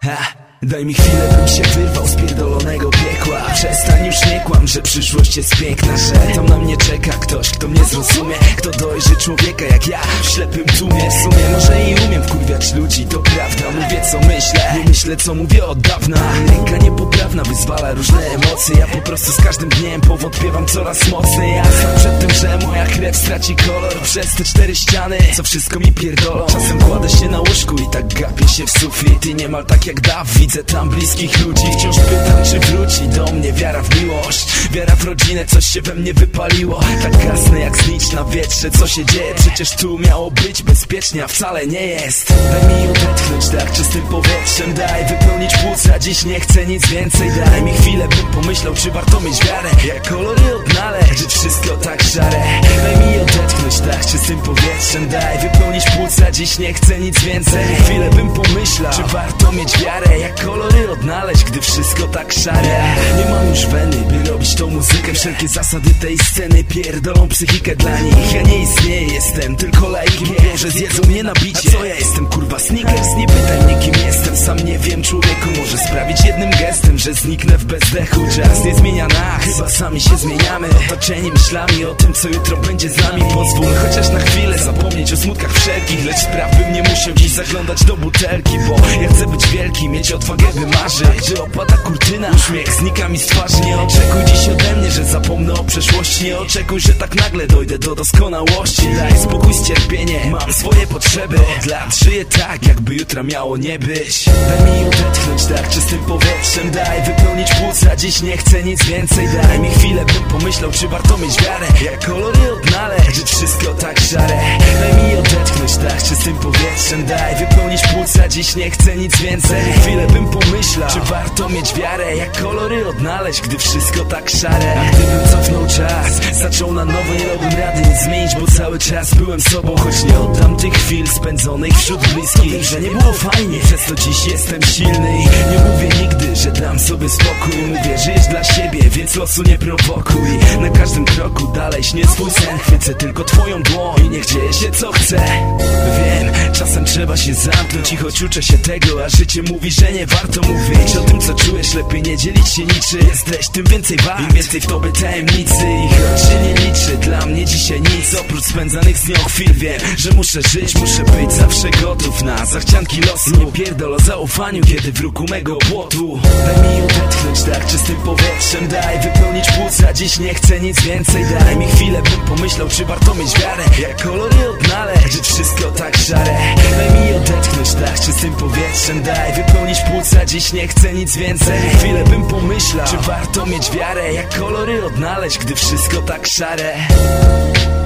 Daj mi chwilę, bym się wyrwał z pierdolonego piekła. Przestań, już nie kłam, że przyszłość jest piękna, że tam na mnie czeka ktoś, kto mnie zrozumie, kto dojrzy człowieka jak ja w ślepym tłumie. W sumie może i umiem wkurwiać ludzi, to prawda. Mówię co myślę, nie myślę co mówię od dawna. Ręka niepoprawna wyzwala różne emocje. Ja po prostu z każdym dniem powątpiewam coraz mocniej. Ja sam przed tym, że moja krew straci kolor przez te 4 ściany, co wszystko mi pierdolą. Czasem kładę się na łóżku i tak gapię się w sufit. I niemal tak jak Dawid, widzę tam bliskich ludzi. Wciąż pytam, czy wróci do mnie wiara w miłość, wiara w rodzinę, coś się we mnie wypaliło. Tak gasnę jak znicz na wietrze, co się dzieje? Przecież tu miało być bezpiecznie, a wcale nie jest. Daj mi odetchnąć tak czystym powietrzem, daj wypełnić płuca, dziś nie chcę nic więcej. Daj mi chwilę, bym pomyślał, czy warto mieć wiarę, jak kolory odnaleźć, że wszystko tak szare. Daj mi odetchnąć tak czystym powietrzem, daj wypełnić płuca, dziś nie chcę nic więcej. Chwilę bym pomyślał, czy warto mieć wiarę, jak kolory odnaleźć, gdy wszystko tak szare. Nie mam już weny, by robić tą muzykę. Wszelkie zasady tej sceny pierdolą psychikę dla nich. Ja nie istnieję, jestem tylko laikiem. Mówią, że zjedzą mnie na bicie. A co ja jestem, kurwa, Snickers? Nie pytaj mnie kim jestem, sam nie wiem, człowieku. Może sprawić jednym gestem, że zniknę w bezdechu. Czas nie zmienia nas, chyba sami się zmieniamy. Otoczeni myślami o tym, co jutro będzie z nami. Pozwól chociaż na chwilę zapomnieć o smutkach wszelkich, lecz spraw bym nie musiał dziś zaglądać do butelki, bo ja chcę być wielki, mieć odwagę by marzyć. Gdy opada kurtyna, uśmiech znika mi z twarzy. Nie oczekuj dziś ode mnie, że zapomnę o przeszłości. Nie oczekuj, że tak nagle dojdę do doskonałości. Daj spokój z cierpieniem, mam swoje potrzeby. Od lat żyję tak, jakby jutra miało nie być. Daj mi odetchnąć tak czystym powietrzem, daj wypełnić płuca, dziś nie chcę nic więcej. Daj mi chwilę, bym pomyślał, czy warto mieć wiarę, jak kolory odnaleźć, że wszystko tak szare. Daj mi odetchnąć tak czystym powietrzem, daj wypełnić płuca, dziś nie chcę nic więcej. Chwilę bym pomyślał, czy warto mieć wiarę, jak kolory odnaleźć, gdy wszystko tak szare. A gdybym cofnął czas, zaczął na nowo, nie robił rady nic zmienić, bo cały czas byłem sobą. Choć nie oddam tych chwil spędzonych wśród bliskich, że nie było fajnie, przez to dziś jestem silny. I nie mówię nigdy, że dam sobie spokój. Mówię, żyjesz dla siebie, więc losu nie prowokuj. Na każdym kroku dalej śnię swój sen. Chwycę tylko twoją dłoń i niech dzieje się co chce. Wiem, czasem trzeba się zamknąć i choć uczę się tego, a życie mówi, że nie warto mówić o tym, co czujesz, lepiej nie dzielić się niczym. Jesteś tym więcej wart, im więcej w tobie tajemnicy. I choć się nie liczy dla mnie dzisiaj nic, oprócz spędzanych z nią chwil, wiem, że muszę żyć, muszę być zawsze gotów na zachcianki losu. Nie pierdol o zaufaniu, kiedy wróg mego płotu. Daj mi odetchnąć tak czystym powietrzem, daj wypełnić płuca, dziś nie chcę nic więcej. Daj mi chwilę, bym pomyślał, czy warto mieć wiarę, jak kolory odnaleźć, że wszystko tak szare. Daj mi odetchnąć tak czystym powietrzem, daj wypełnić płuca, dziś nie chcę nic więcej. Chwilę bym pomyślał, czy warto mieć wiarę, jak kolory odnaleźć, gdy wszystko tak szare.